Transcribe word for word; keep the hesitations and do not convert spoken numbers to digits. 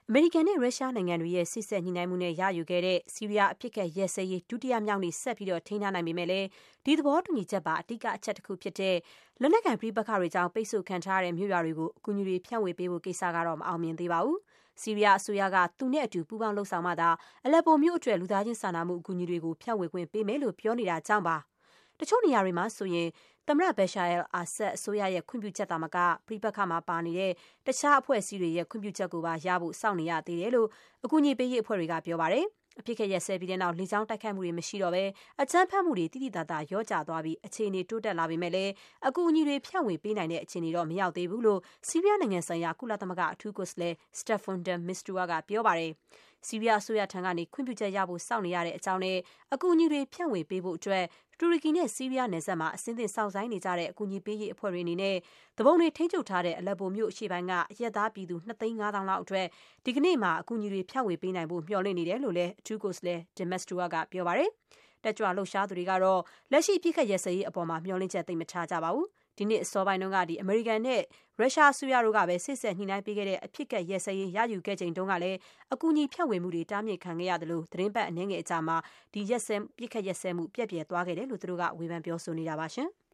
အမေရိကန်နဲ့ရုရှားနိုင်ငံတွေရဲ့စစ်ဆက်ညှိနှိုင်းမှုနဲ့ရယူခဲ့တဲ့ဆီးရီးယားအပစ်အခတ်ရပ်စဲရေးဒုတိယမြောက်နေ့ဆက်ပြီးထိန်းထားနိုင်ပေမဲ့လည်းဒီသဘောတူညီချက်ပါအဓိကအချက်တစ်ခုဖြစ်တဲ့လက်နက်ကိုင်ပဋိပက္ခတွေကြောင့်ပိတ်ဆို့ခံထားရတဲ့မြို့ရွာတွေကိုအကူအညီတွေဖြန့်ဝေပေးဖို့ကိစ္စကတော့မအောင်မြင်သေးပါဘူး။ဆီးရီးယားအစိုးရကသူနဲ့အတူပူးပေါင်းလှုပ်ဆောင်မှသာအလက်ပိုမြို့အတွက်လူသားချင်းစာနာမှုအကူအညီတွေကိုဖြန့်ဝေခွင့်ပေးမယ်လို့ပြောနေတာကြောင့်ပါ။တချို့နေရာတွေမှာဆိုရင်သမ္မတ Bashar al-Assad အစိုးရရဲ့ခွင့်ပြုချက်သာမကပဋိပက္ခမှာပါနေတဲ့တခြားအဖွဲ့အစည်းတွေရဲ့ခွင့်ပြုချက်ကိုပါရဖို့စောင့်နေရသေးတယ်လို့အကူအညီပေးရေးအဖွဲ့တွေကပြောပါတယ်။အဖြစ်ခဲ့ရက်စဲပြီးတဲ့နောက်လေကြောင်းတိုက်ခိုက်မှုတွေမရှိတော့ဘဲအကြမ်းဖက်မှုတွေတိတိတသာရောကျသွားပြီးအခြေအနေတိုးတက်လာပေမဲ့လည်းအကူအညီတွေဖြန့်ဝေပေးနိုင်တဲ့အခြေအနေတော့မရောက်သေးဘူးလို့ဆီးရီးယားနိုင်ငံဆိုင်ရာကုလသမဂ္ဂအထူးကိုယ်စားလှယ် Staffan de Mistura ကပြောပါတယ်။ဆီးရီးယားအစိုးရထံကနေခွင့်ပြုချက်ရဖို့စောင့်နေရတဲ့အကြောင်းနဲ့အကူအညီတွေဖြန့်ဝေပေးဖို့အတွက်တူရကီနဲ့ဆီးရီးယားနယ်စပ်မှာအစင်းသင့်စောင့်ဆိုင်းနေကြတဲ့အကူအညီပေးရေးအဖွဲ့တွေအနေနဲ့တပုံတွေထိန်းချုပ်ထားတဲ့အလက်ပိုမြို့အရှေ့ပိုင်းကအရက်သားပြည်သူနှစ်သိန်းငါးသောင်းလောက်အတွက်ဒီကနေ့မှာအကူအညီတွေဖြန့်ဝေပေးနိုင်ဖို့မျှော်လင့်နေတယ်လို့လည်းအထူးကိုယ်စားလှယ် de Mistura ကပြောပါတယ်။တက်ကြွလှုပ်ရှားသူတွေကတော့လက်ရှိပြစ်ခတ်ရက်စဲရေးအပေါ်မှာမျှော်လင့်ချက်သိမ့်မထားကြပါဘူး။ဒီနေ့အစောပိုင်းတုန်းကဒီအမေရိကန်နဲ့ရုရှားအစိုးရတို့ကပဲစစ်ဆက်ညှိနှိုင်းပေးခဲ့တဲ့အဖြစ်ကရက်စဲရေးရယူခဲ့ချိန်တုန်းကလည်းအကူအညီဖြန့်ဝေမှုတွေတားမြစ်ခံခဲ့ရတယ်လို့သတင်းပတ်အနည်းငယ်အကြာမှာဒီရက်စဲပြစ်ခတ်ရက်စဲမှုပြက်ပြယ်သွားခဲ့တယ်လို့သူတို့ကဝေဖန်ပြောဆိုနေတာပါရှင်။